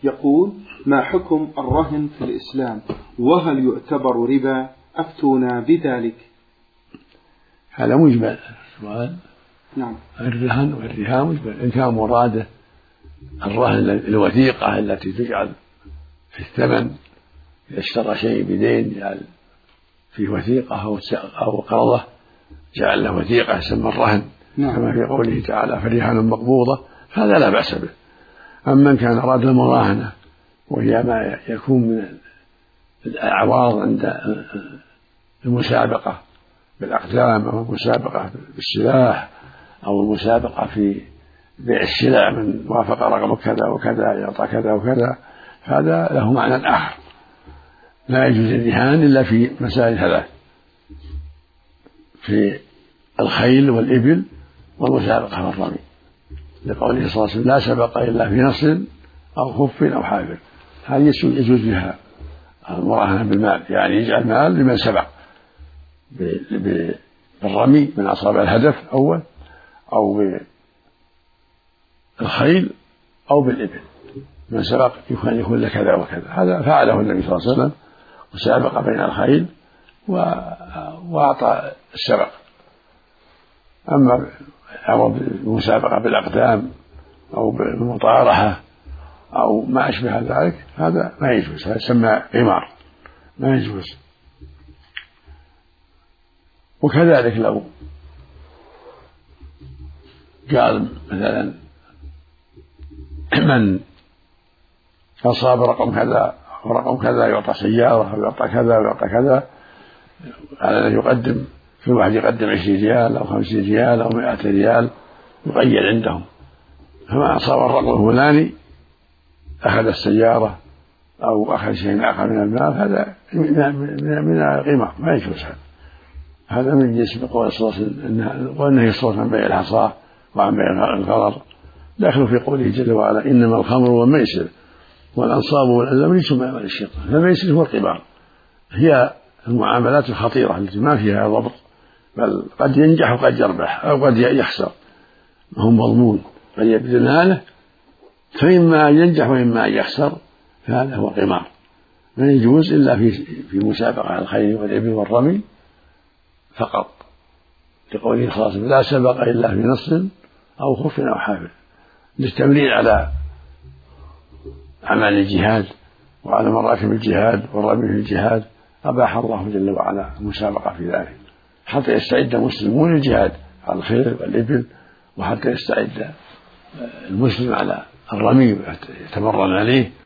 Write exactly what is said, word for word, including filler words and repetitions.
يقول: ما حكم الرهن في الإسلام، وهل يعتبر ربا؟ أفتونا بذلك. هذا مجمل السؤال. نعم. الرهن والرهان مجمل، إن كان مراده الرهن الوثيقة التي تجعل في الثمن، إذا اشترى شيء بدين جعل فيه وثيقة أو قرضة جعل له وثيقة يسمى الرهن. نعم. كما في قوله تعالى: فرهان مقبوضة، هذا لا بأس به. أما من كان أراد المراهنة وهي ما يكون من الأعواض عند المسابقة بالأقدام أو المسابقة بالسلاح أو المسابقة في بيع السلع، من وافق رقم كذا وكذا يعطى كذا وكذا، هذا له معنى آخر. لا يجوز الرهان إلا في مسائل ثلاث: في الخيل والإبل والمسابقة والرمي، لقوله صلى الله عليه وسلم: لا سبق إلا في نصر أو خف أو حافر. هذه يجوز بها المراهنة بالمال، يعني يجعل مال لمن سبق بالرمي من أصاب الهدف أول، أو بالخيل أو بالإبل من سبق يكون يكون له كذا وكذا. هذا فعله النبي صلى الله عليه وسلم، وسابق بين الخيل وأعطى السبق. أما المسابقة بالأقدام أو بالمطارحة أو ما أشبه ذلك هذا ما يجوز، هذا يسمى قمار، ما يجوز. وكذلك لو قال مثلا من أصاب رقم كذا ورقم كذا يعطى سيارة أو يعطى كذا ويعطى كذا، على أن يقدم في واحد يقدم عشرين ريال أو خمسين ريال أو مائة ريال يقيد عندهم، فما أصاب الرقم الفلاني أخذ السيارة أو أخذ شيء آخر من المال، هذا من القمار، ما يجوز. هذا من جنس قول صلى الله عليه وسلم وأنه يصرف عن بيع الحصى وعن بيع الغرر، داخل في قوله جل وعلا: إنما الخمر والميسر والأنصاب والأزلام رجس من عمل الشيطان. فالميسر هو القمار، هي المعاملات الخطيرة التي ما فيها ضبط، بل قد ينجح وقد يربح أو قد يخسر، هم مضمون، قد يبذل ماله فإما ينجح وإما يخسر، فهذا هو قمار، ما يجوز إلا في في مسابقة الخيل والإبل والرمي فقط، لقوله صلى الله عليه وسلم: لا سبق إلا في نص أو خف أو حافل، للتمرين على أعمال الجهاد وعلى مراتب الجهاد والرمي في الجهاد. أباح الله جل وعلا المسابقة في ذلك حتى يستعد المسلمون للجهاد على الخيل والإبل، وحتى يستعد المسلم على الرمي ويتمرن عليه